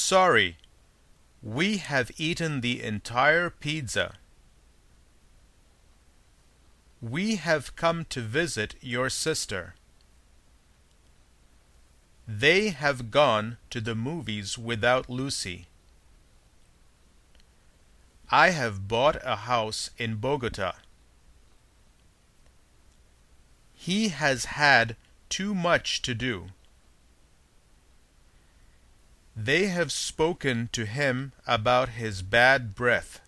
Sorry, we have eaten the entire pizza. We have come to visit your sister. They have gone to the movies without Lucy. I have bought a house in Bogota. He has had too much to do. They have spoken to him about his bad breath.